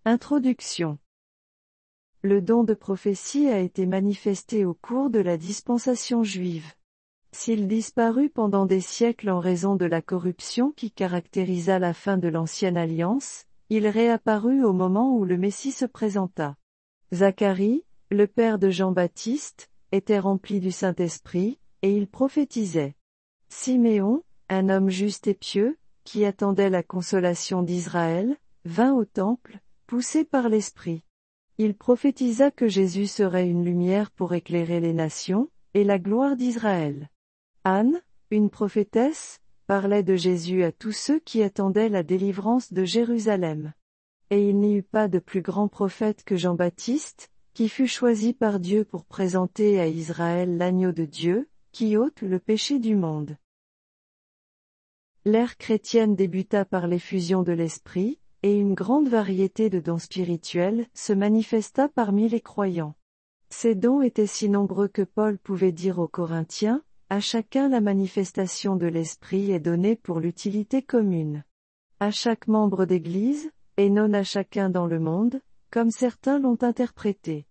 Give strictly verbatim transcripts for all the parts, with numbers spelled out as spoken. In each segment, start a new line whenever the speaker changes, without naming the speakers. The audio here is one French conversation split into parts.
Introduction. Le don de prophétie a été manifesté au cours de la dispensation juive. S'il disparut pendant des siècles en raison de la corruption qui caractérisa la fin de l'ancienne alliance, il réapparut au moment où le Messie se présenta. Zacharie, le père de Jean-Baptiste, était rempli du Saint-Esprit, et il prophétisait. Siméon, un homme juste et pieux, qui attendait la consolation d'Israël, vint au temple, poussé par l'Esprit. Il prophétisa que Jésus serait une lumière pour éclairer les nations, et la gloire d'Israël. Anne, une prophétesse, parlait de Jésus à tous ceux qui attendaient la délivrance de Jérusalem. Et il n'y eut pas de plus grand prophète que Jean-Baptiste, qui fut choisi par Dieu pour présenter à Israël l'agneau de Dieu, qui ôte le péché du monde. L'ère chrétienne débuta par l'effusion de l'Esprit, et une grande variété de dons spirituels se manifesta parmi les croyants. Ces dons étaient si nombreux que Paul pouvait dire aux Corinthiens, à chacun la manifestation de l'Esprit est donnée pour l'utilité commune. À chaque membre d'Église, et non à chacun dans le monde, comme certains l'ont interprété.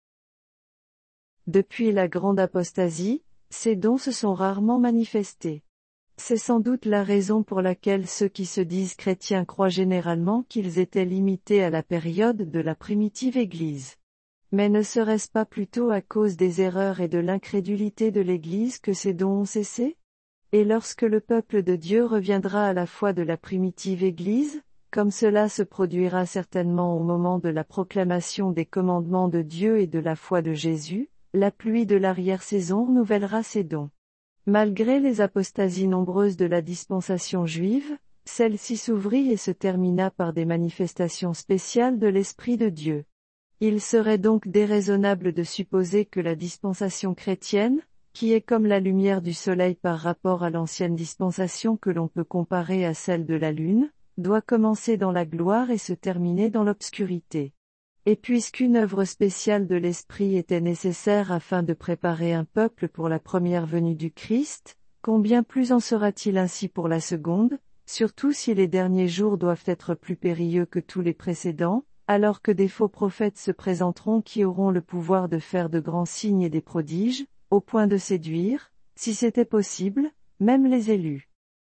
Depuis la grande apostasie, ces dons se sont rarement manifestés. C'est sans doute la raison pour laquelle ceux qui se disent chrétiens croient généralement qu'ils étaient limités à la période de la primitive Église. Mais ne serait-ce pas plutôt à cause des erreurs et de l'incrédulité de l'Église que ces dons ont cessé? Et lorsque le peuple de Dieu reviendra à la foi de la primitive Église, comme cela se produira certainement au moment de la proclamation des commandements de Dieu et de la foi de Jésus, la pluie de l'arrière-saison renouvellera ses dons. Malgré les apostasies nombreuses de la dispensation juive, celle-ci s'ouvrit et se termina par des manifestations spéciales de l'Esprit de Dieu. Il serait donc déraisonnable de supposer que la dispensation chrétienne, qui est comme la lumière du soleil par rapport à l'ancienne dispensation que l'on peut comparer à celle de la lune, doit commencer dans la gloire et se terminer dans l'obscurité. Et puisqu'une œuvre spéciale de l'Esprit était nécessaire afin de préparer un peuple pour la première venue du Christ, combien plus en sera-t-il ainsi pour la seconde, surtout si les derniers jours doivent être plus périlleux que tous les précédents, alors que des faux prophètes se présenteront qui auront le pouvoir de faire de grands signes et des prodiges, au point de séduire, si c'était possible, même les élus.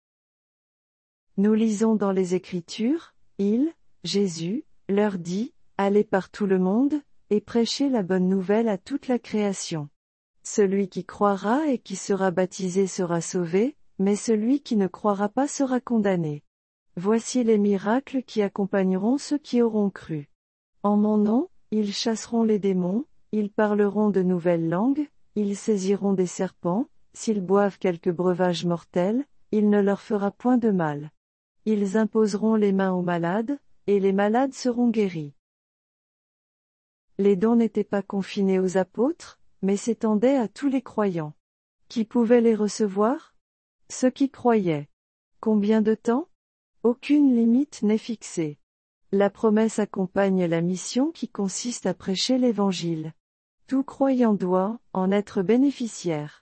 Nous lisons dans les Écritures, il, Jésus, leur dit, allez par tout le monde, et prêchez la bonne nouvelle à toute la création. Celui qui croira et qui sera baptisé sera sauvé, mais celui qui ne croira pas sera condamné. Voici les miracles qui accompagneront ceux qui auront cru. En mon nom, ils chasseront les démons, ils parleront de nouvelles langues, ils saisiront des serpents, s'ils boivent quelque breuvage mortel, il ne leur fera point de mal. Ils imposeront les mains aux malades, et les malades seront guéris. Les dons n'étaient pas confinés aux apôtres, mais s'étendaient à tous les croyants. Qui pouvaient les recevoir? Ceux qui croyaient. Combien de temps? Aucune limite n'est fixée. La promesse accompagne la mission qui consiste à prêcher l'Évangile. Tout croyant doit en être bénéficiaire.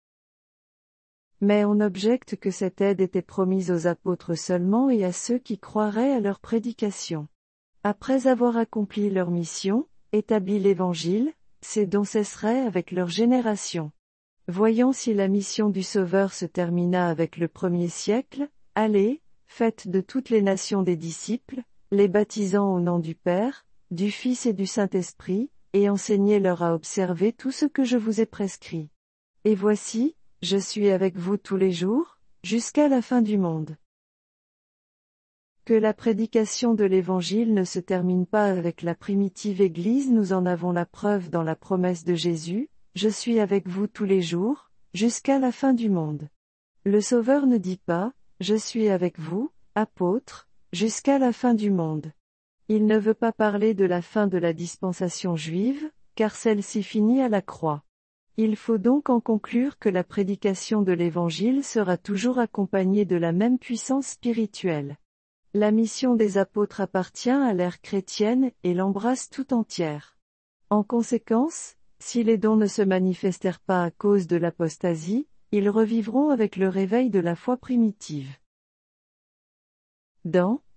Mais on objecte que cette aide était promise aux apôtres seulement et à ceux qui croiraient à leur prédication. Après avoir accompli leur mission, établi l'Évangile, ces dons cesseraient avec leur génération. Voyons si la mission du Sauveur se termina avec le premier siècle. Allez, faites de toutes les nations des disciples, les baptisant au nom du Père, du Fils et du Saint-Esprit, et enseignez-leur à observer tout ce que je vous ai prescrit. Et voici, je suis avec vous tous les jours, jusqu'à la fin du monde. Que la prédication de l'Évangile ne se termine pas avec la primitive Église, nous en avons la preuve dans la promesse de Jésus, je suis avec vous tous les jours, jusqu'à la fin du monde. Le Sauveur ne dit pas, je suis avec vous, apôtres, jusqu'à la fin du monde. Il ne veut pas parler de la fin de la dispensation juive, car celle-ci finit à la croix. Il faut donc en conclure que la prédication de l'Évangile sera toujours accompagnée de la même puissance spirituelle. La mission des apôtres appartient à l'ère chrétienne et l'embrasse tout entière. En conséquence, si les dons ne se manifestèrent pas à cause de l'apostasie, ils revivront avec le réveil de la foi primitive. Dans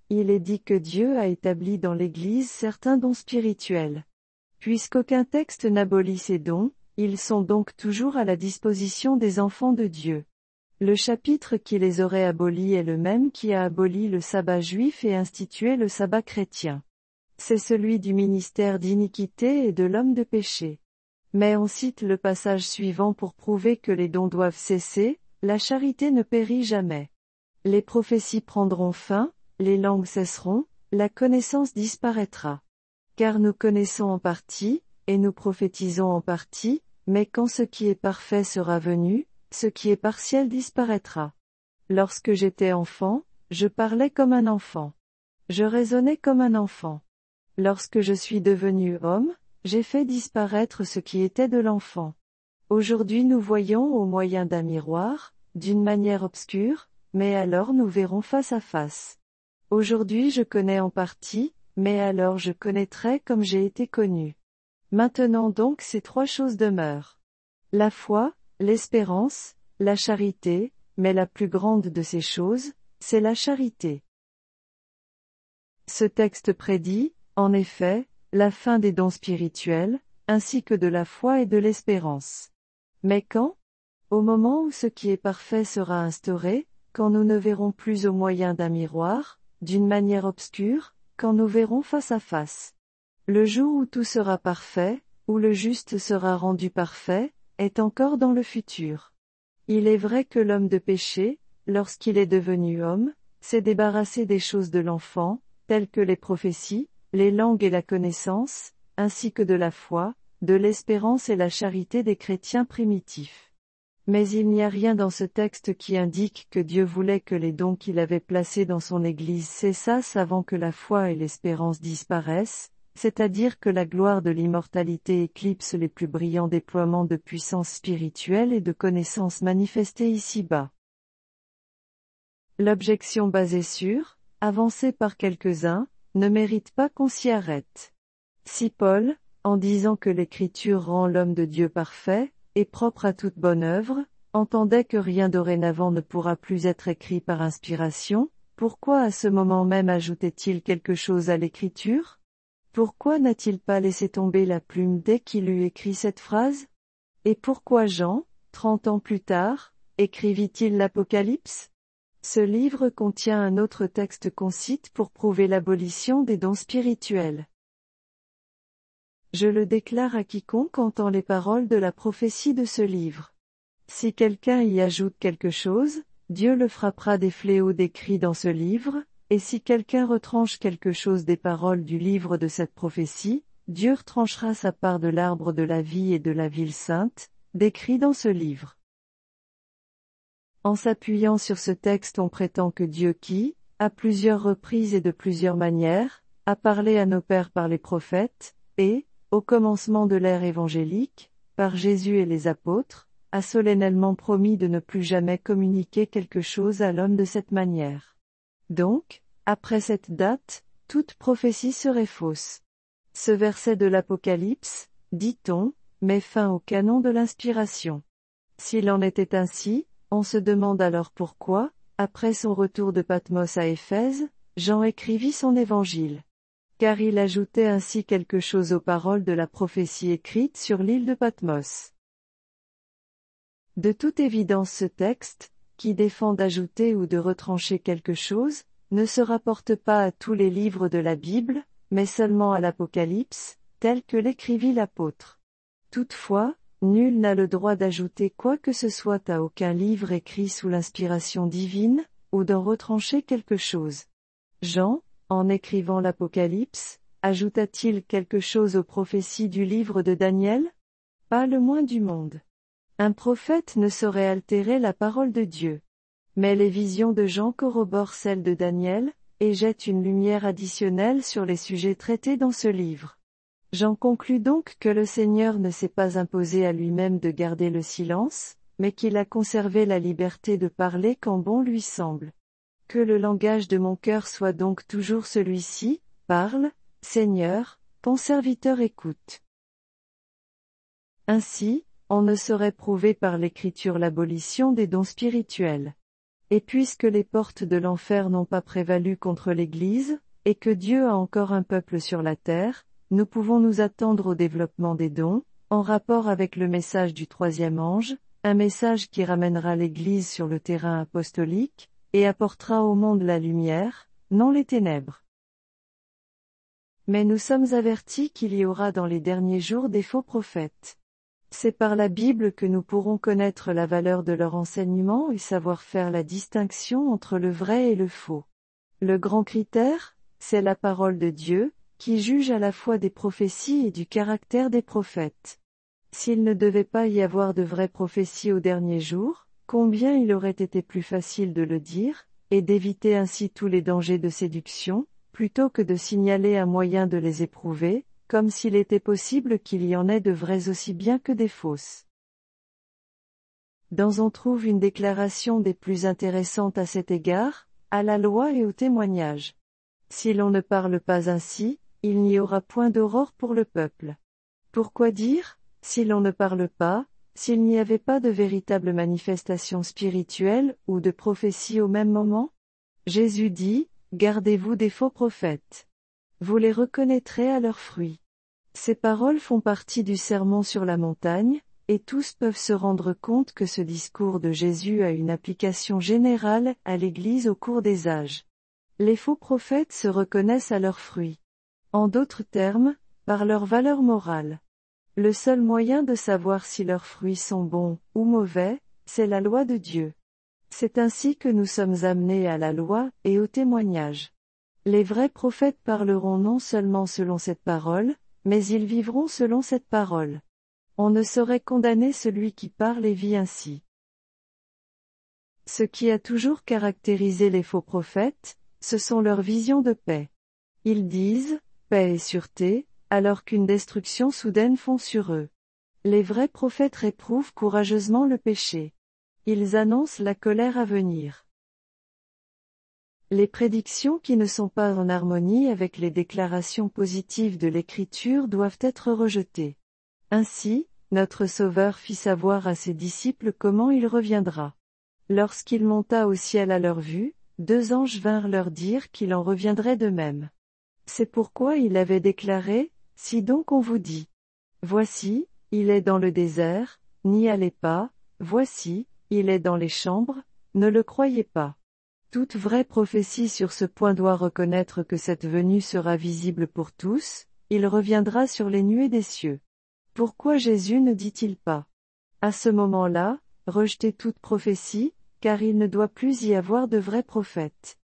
il est dit que Dieu a établi dans l'Église certains dons spirituels. Puisqu'aucun texte n'abolit ces dons, ils sont donc toujours à la disposition des enfants de Dieu. Le chapitre qui les aurait abolis est le même qui a aboli le sabbat juif et institué le sabbat chrétien. C'est celui du ministère d'iniquité et de l'homme de péché. Mais on cite le passage suivant pour prouver que les dons doivent cesser, la charité ne périt jamais. Les prophéties prendront fin, les langues cesseront, la connaissance disparaîtra. Car nous connaissons en partie, et nous prophétisons en partie, mais quand ce qui est parfait sera venu, ce qui est partiel disparaîtra. Lorsque j'étais enfant, je parlais comme un enfant. Je raisonnais comme un enfant. Lorsque je suis devenu homme, j'ai fait disparaître ce qui était de l'enfant. Aujourd'hui nous voyons au moyen d'un miroir, d'une manière obscure, mais alors nous verrons face à face. Aujourd'hui je connais en partie, mais alors je connaîtrai comme j'ai été connu. Maintenant donc ces trois choses demeurent. La foi, l'espérance, la charité, mais la plus grande de ces choses, c'est la charité. Ce texte prédit, en effet, la fin des dons spirituels, ainsi que de la foi et de l'espérance. Mais quand? Au moment où ce qui est parfait sera instauré, quand nous ne verrons plus au moyen d'un miroir, d'une manière obscure, quand nous verrons face à face. Le jour où tout sera parfait, où le juste sera rendu parfait, est encore dans le futur. Il est vrai que l'homme de péché, lorsqu'il est devenu homme, s'est débarrassé des choses de l'enfant, telles que les prophéties, les langues et la connaissance, ainsi que de la foi, de l'espérance et la charité des chrétiens primitifs. Mais il n'y a rien dans ce texte qui indique que Dieu voulait que les dons qu'il avait placés dans son Église cessassent avant que la foi et l'espérance disparaissent, c'est-à-dire que la gloire de l'immortalité éclipse les plus brillants déploiements de puissance spirituelle et de connaissance manifestés ici-bas. L'objection basée sur, avancée par quelques-uns, ne mérite pas qu'on s'y arrête. Si Paul, en disant que l'Écriture rend l'homme de Dieu parfait, et propre à toute bonne œuvre, entendait que rien dorénavant ne pourra plus être écrit par inspiration, pourquoi à ce moment même ajoutait-il quelque chose à l'Écriture? Pourquoi n'a-t-il pas laissé tomber la plume dès qu'il eut écrit cette phrase? Et pourquoi Jean, trente ans plus tard, écrivit-il l'Apocalypse? Ce livre contient un autre texte qu'on cite pour prouver l'abolition des dons spirituels. Je le déclare à quiconque entend les paroles de la prophétie de ce livre. Si quelqu'un y ajoute quelque chose, Dieu le frappera des fléaux décrits dans ce livre, et si quelqu'un retranche quelque chose des paroles du livre de cette prophétie, Dieu retranchera sa part de l'arbre de la vie et de la ville sainte, décrit dans ce livre. En s'appuyant sur ce texte on prétend que Dieu qui, à plusieurs reprises et de plusieurs manières, a parlé à nos pères par les prophètes, et, au commencement de l'ère évangélique, par Jésus et les apôtres, a solennellement promis de ne plus jamais communiquer quelque chose à l'homme de cette manière. Donc, après cette date, toute prophétie serait fausse. Ce verset de l'Apocalypse, dit-on, met fin au canon de l'inspiration. S'il en était ainsi, on se demande alors pourquoi, après son retour de Patmos à Éphèse, Jean écrivit son évangile. Car il ajoutait ainsi quelque chose aux paroles de la prophétie écrite sur l'île de Patmos. De toute évidence ce texte, qui défend d'ajouter ou de retrancher quelque chose, ne se rapporte pas à tous les livres de la Bible, mais seulement à l'Apocalypse, tel que l'écrivit l'apôtre. Toutefois, nul n'a le droit d'ajouter quoi que ce soit à aucun livre écrit sous l'inspiration divine, ou d'en retrancher quelque chose. Jean, en écrivant l'Apocalypse, ajouta-t-il quelque chose aux prophéties du livre de Daniel? Pas le moins du monde. Un prophète ne saurait altérer la parole de Dieu. Mais les visions de Jean corroborent celles de Daniel, et jettent une lumière additionnelle sur les sujets traités dans ce livre. J'en conclus donc que le Seigneur ne s'est pas imposé à lui-même de garder le silence, mais qu'il a conservé la liberté de parler quand bon lui semble. Que le langage de mon cœur soit donc toujours celui-ci, parle, Seigneur, ton serviteur écoute. Ainsi, on ne saurait prouver par l'Écriture l'abolition des dons spirituels. Et puisque les portes de l'enfer n'ont pas prévalu contre l'Église, et que Dieu a encore un peuple sur la terre, nous pouvons nous attendre au développement des dons, en rapport avec le message du troisième ange, un message qui ramènera l'Église sur le terrain apostolique, et apportera au monde la lumière, non les ténèbres. Mais nous sommes avertis qu'il y aura dans les derniers jours des faux prophètes. C'est par la Bible que nous pourrons connaître la valeur de leur enseignement et savoir faire la distinction entre le vrai et le faux. Le grand critère, c'est la parole de Dieu, qui juge à la fois des prophéties et du caractère des prophètes. S'il ne devait pas y avoir de vraies prophéties aux derniers jours, combien il aurait été plus facile de le dire, et d'éviter ainsi tous les dangers de séduction, plutôt que de signaler un moyen de les éprouver, comme s'il était possible qu'il y en ait de vraies aussi bien que des fausses. Dans on trouve une déclaration des plus intéressantes à cet égard, à la loi et au témoignage. Si l'on ne parle pas ainsi, il n'y aura point d'aurore pour le peuple. Pourquoi dire, si l'on ne parle pas, s'il n'y avait pas de véritable manifestation spirituelle ou de prophétie au même moment? Jésus dit, gardez-vous des faux prophètes. Vous les reconnaîtrez à leurs fruits. Ces paroles font partie du sermon sur la montagne, et tous peuvent se rendre compte que ce discours de Jésus a une application générale à l'Église au cours des âges. Les faux prophètes se reconnaissent à leurs fruits. En d'autres termes, par leur valeur morale. Le seul moyen de savoir si leurs fruits sont bons ou mauvais, c'est la loi de Dieu. C'est ainsi que nous sommes amenés à la loi et au témoignage. Les vrais prophètes parleront non seulement selon cette parole, mais ils vivront selon cette parole. On ne saurait condamner celui qui parle et vit ainsi. Ce qui a toujours caractérisé les faux prophètes, ce sont leurs visions de paix. Ils disent, paix et sûreté, alors qu'une destruction soudaine fond sur eux. Les vrais prophètes réprouvent courageusement le péché. Ils annoncent la colère à venir. Les prédictions qui ne sont pas en harmonie avec les déclarations positives de l'Écriture doivent être rejetées. Ainsi, notre Sauveur fit savoir à ses disciples comment il reviendra. Lorsqu'il monta au ciel à leur vue, deux anges vinrent leur dire qu'il en reviendrait de même. C'est pourquoi il avait déclaré, « Si donc on vous dit, voici, il est dans le désert, n'y allez pas, voici, il est dans les chambres, ne le croyez pas. » Toute vraie prophétie sur ce point doit reconnaître que cette venue sera visible pour tous, il reviendra sur les nuées des cieux. Pourquoi Jésus ne dit-il pas, à ce moment-là, rejetez toute prophétie, car il ne doit plus y avoir de vrais prophètes.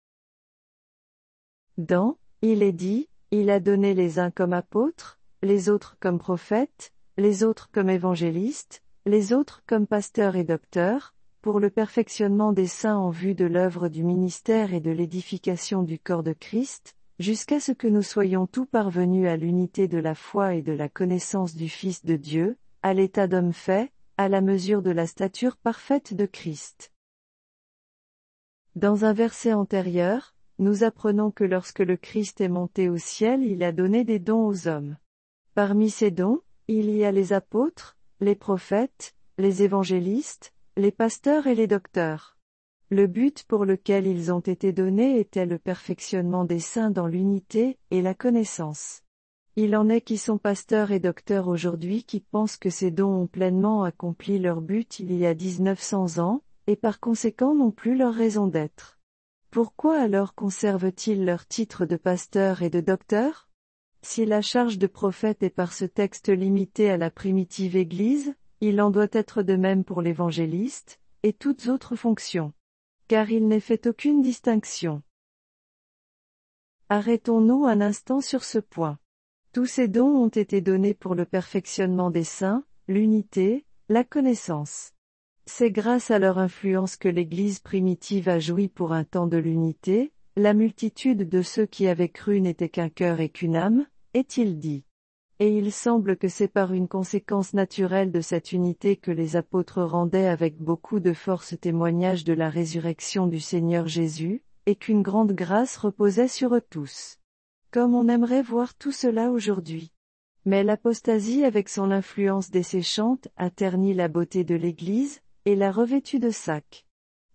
Dans, il est dit, il a donné les uns comme apôtres, les autres comme prophètes, les autres comme évangélistes, les autres comme pasteurs et docteurs, pour le perfectionnement des saints en vue de l'œuvre du ministère et de l'édification du corps de Christ, jusqu'à ce que nous soyons tous parvenus à l'unité de la foi et de la connaissance du Fils de Dieu, à l'état d'homme fait, à la mesure de la stature parfaite de Christ. Dans un verset antérieur, nous apprenons que lorsque le Christ est monté au ciel, il a donné des dons aux hommes. Parmi ces dons, il y a les apôtres, les prophètes, les évangélistes, les pasteurs et les docteurs. Le but pour lequel ils ont été donnés était le perfectionnement des saints dans l'unité et la connaissance. Il en est qui sont pasteurs et docteurs aujourd'hui qui pensent que ces dons ont pleinement accompli leur but il y a dix-neuf cents ans, et par conséquent n'ont plus leur raison d'être. Pourquoi alors conservent-ils leur titre de pasteur et de docteur? Si la charge de prophète est par ce texte limitée à la primitive Église, il en doit être de même pour l'évangéliste, et toutes autres fonctions. Car il n'est fait aucune distinction. Arrêtons-nous un instant sur ce point. Tous ces dons ont été donnés pour le perfectionnement des saints, l'unité, la connaissance. C'est grâce à leur influence que l'Église primitive a joui pour un temps de l'unité, la multitude de ceux qui avaient cru n'était qu'un cœur et qu'une âme, est-il dit. Et il semble que c'est par une conséquence naturelle de cette unité que les apôtres rendaient avec beaucoup de force témoignage de la résurrection du Seigneur Jésus, et qu'une grande grâce reposait sur eux tous. Comme on aimerait voir tout cela aujourd'hui. Mais l'apostasie avec son influence desséchante a terni la beauté de l'Église, et l'a revêtue de sac.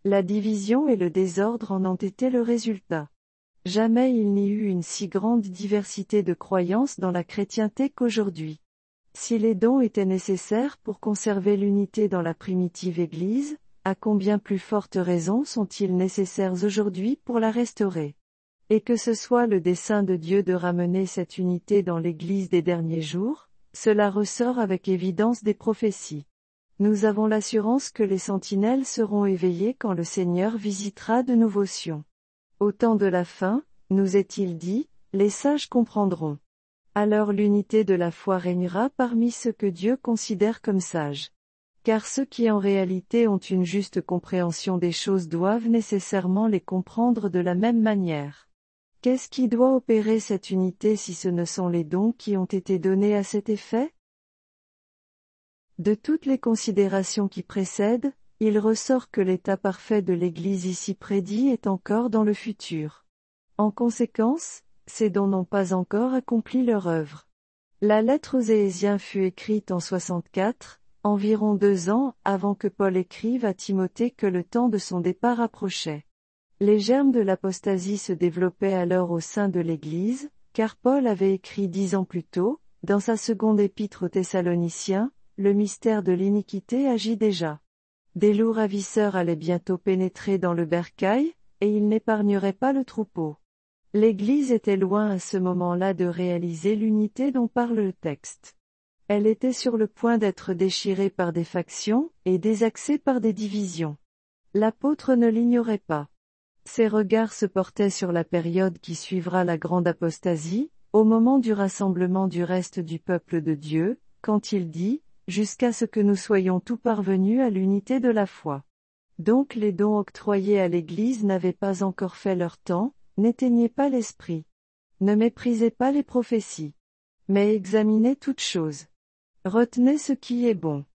La division et le désordre en ont été le résultat. Jamais il n'y eut une si grande diversité de croyances dans la chrétienté qu'aujourd'hui. Si les dons étaient nécessaires pour conserver l'unité dans la primitive Église, à combien plus fortes raisons sont-ils nécessaires aujourd'hui pour la restaurer? Et que ce soit le dessein de Dieu de ramener cette unité dans l'Église des derniers jours, cela ressort avec évidence des prophéties. Nous avons l'assurance que les sentinelles seront éveillées quand le Seigneur visitera de nouveaux Sion. Au temps de la fin, nous est-il dit, les sages comprendront. Alors l'unité de la foi régnera parmi ceux que Dieu considère comme sages. Car ceux qui en réalité ont une juste compréhension des choses doivent nécessairement les comprendre de la même manière. Qu'est-ce qui doit opérer cette unité si ce ne sont les dons qui ont été donnés à cet effet? De toutes les considérations qui précèdent, il ressort que l'état parfait de l'Église ici prédit est encore dans le futur. En conséquence, ces dons n'ont pas encore accompli leur œuvre. La lettre aux Éhésiens fut écrite en soixante-quatre, environ deux ans avant que Paul écrive à Timothée que le temps de son départ approchait. Les germes de l'apostasie se développaient alors au sein de l'Église, car Paul avait écrit dix ans plus tôt, dans sa seconde épître aux Thessaloniciens, le mystère de l'iniquité agit déjà. Des loups ravisseurs allaient bientôt pénétrer dans le bercail, et ils n'épargneraient pas le troupeau. L'Église était loin à ce moment-là de réaliser l'unité dont parle le texte. Elle était sur le point d'être déchirée par des factions, et désaxée par des divisions. L'apôtre ne l'ignorait pas. Ses regards se portaient sur la période qui suivra la grande apostasie, au moment du rassemblement du reste du peuple de Dieu, quand il dit, jusqu'à ce que nous soyons tous parvenus à l'unité de la foi. Donc les dons octroyés à l'Église n'avaient pas encore fait leur temps, n'éteignez pas l'esprit. Ne méprisez pas les prophéties. Mais examinez toutes choses. Retenez ce qui est bon.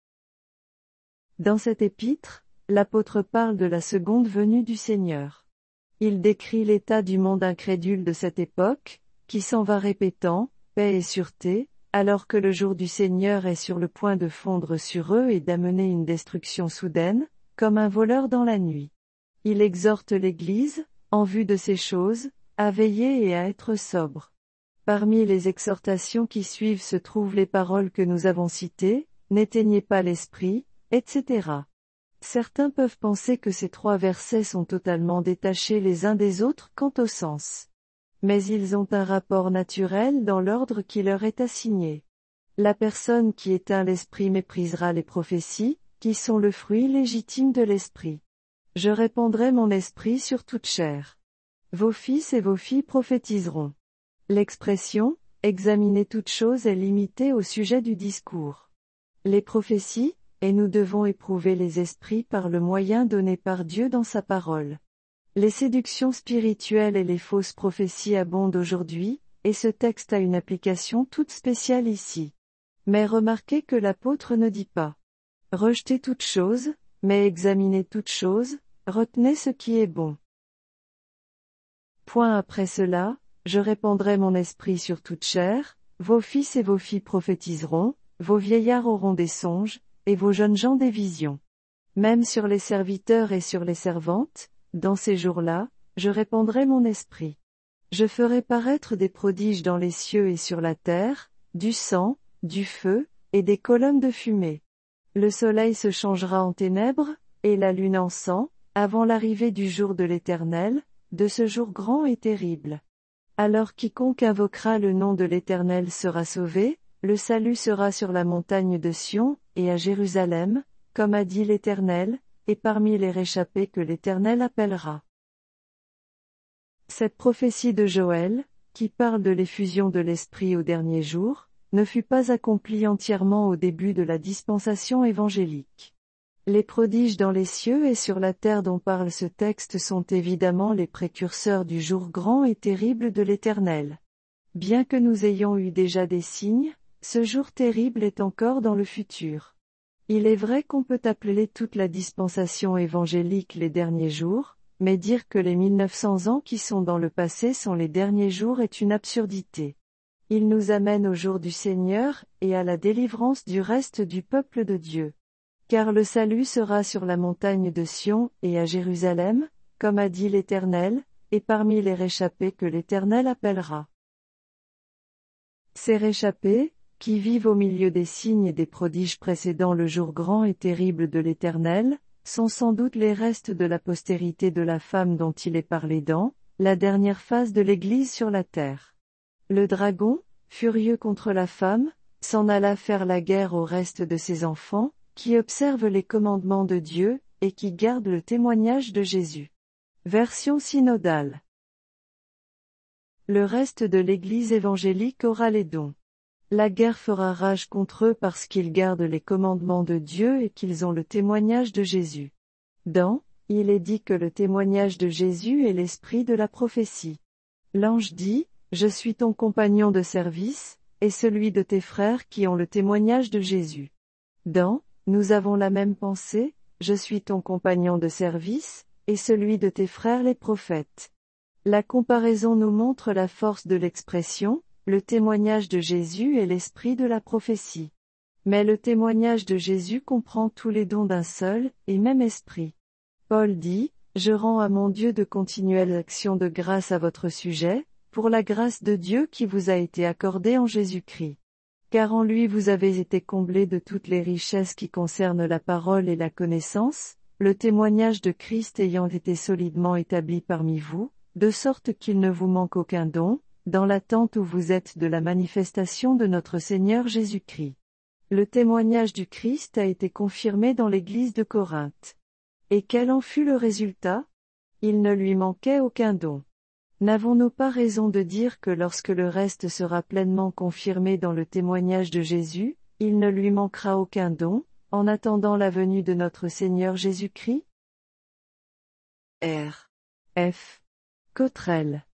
Dans cette épître, l'apôtre parle de la seconde venue du Seigneur. Il décrit l'état du monde incrédule de cette époque, qui s'en va répétant, paix et sûreté, alors que le jour du Seigneur est sur le point de fondre sur eux et d'amener une destruction soudaine, comme un voleur dans la nuit. Il exhorte l'Église, en vue de ces choses, à veiller et à être sobre. Parmi les exhortations qui suivent se trouvent les paroles que nous avons citées, n'éteignez pas l'esprit, et cetera. Certains peuvent penser que ces trois versets sont totalement détachés les uns des autres quant au sens. Mais ils ont un rapport naturel dans l'ordre qui leur est assigné. La personne qui éteint l'esprit méprisera les prophéties, qui sont le fruit légitime de l'esprit. Je répandrai mon esprit sur toute chair. Vos fils et vos filles prophétiseront. L'expression « examiner toute chose » est limitée au sujet du discours. Les prophéties, et nous devons éprouver les esprits par le moyen donné par Dieu dans sa parole. Les séductions spirituelles et les fausses prophéties abondent aujourd'hui, et ce texte a une application toute spéciale ici. Mais remarquez que l'apôtre ne dit pas « rejetez toute chose », mais examinez toute chose, retenez ce qui est bon. Point après cela, je répandrai mon esprit sur toute chair, vos fils et vos filles prophétiseront, vos vieillards auront des songes, et vos jeunes gens des visions. Même sur les serviteurs et sur les servantes, dans ces jours-là, je répandrai mon esprit. Je ferai paraître des prodiges dans les cieux et sur la terre, du sang, du feu, et des colonnes de fumée. Le soleil se changera en ténèbres, et la lune en sang, avant l'arrivée du jour de l'Éternel, de ce jour grand et terrible. Alors quiconque invoquera le nom de l'Éternel sera sauvé, le salut sera sur la montagne de Sion, et à Jérusalem, comme a dit l'Éternel, et parmi les réchappés que l'Éternel appellera. Cette prophétie de Joël, qui parle de l'effusion de l'Esprit au dernier jour, ne fut pas accomplie entièrement au début de la dispensation évangélique. Les prodiges dans les cieux et sur la terre dont parle ce texte sont évidemment les précurseurs du jour grand et terrible de l'Éternel. Bien que nous ayons eu déjà des signes, ce jour terrible est encore dans le futur. Il est vrai qu'on peut appeler toute la dispensation évangélique les derniers jours, mais dire que les mille neuf cents ans qui sont dans le passé sont les derniers jours est une absurdité. Il nous amène au jour du Seigneur, et à la délivrance du reste du peuple de Dieu. Car le salut sera sur la montagne de Sion et à Jérusalem, comme a dit l'Éternel, et parmi les réchappés que l'Éternel appellera. Ces réchappés, qui vivent au milieu des signes et des prodiges précédant le jour grand et terrible de l'Éternel, sont sans doute les restes de la postérité de la femme dont il est parlé dans la dernière phase de l'Église sur la terre. Le dragon, furieux contre la femme, s'en alla faire la guerre au reste de ses enfants, qui observent les commandements de Dieu, et qui gardent le témoignage de Jésus. Version synodale. Le reste de l'Église évangélique aura les dons. La guerre fera rage contre eux parce qu'ils gardent les commandements de Dieu et qu'ils ont le témoignage de Jésus. Dans, il est dit que le témoignage de Jésus est l'esprit de la prophétie. L'ange dit, « Je suis ton compagnon de service, et celui de tes frères qui ont le témoignage de Jésus. » Dans, nous avons la même pensée, « Je suis ton compagnon de service, et celui de tes frères les prophètes. » La comparaison nous montre la force de l'expression, le témoignage de Jésus est l'esprit de la prophétie. Mais le témoignage de Jésus comprend tous les dons d'un seul, et même esprit. Paul dit, « Je rends à mon Dieu de continuelles actions de grâce à votre sujet, pour la grâce de Dieu qui vous a été accordée en Jésus-Christ. Car en lui vous avez été comblés de toutes les richesses qui concernent la parole et la connaissance, le témoignage de Christ ayant été solidement établi parmi vous, de sorte qu'il ne vous manque aucun don, dans l'attente où vous êtes de la manifestation de notre Seigneur Jésus-Christ. » Le témoignage du Christ a été confirmé dans l'église de Corinthe. Et quel en fut le résultat? Il ne lui manquait aucun don. N'avons-nous pas raison de dire que lorsque le reste sera pleinement confirmé dans le témoignage de Jésus, il ne lui manquera aucun don, en attendant la venue de notre Seigneur Jésus-Christ? R. F. Cottrell.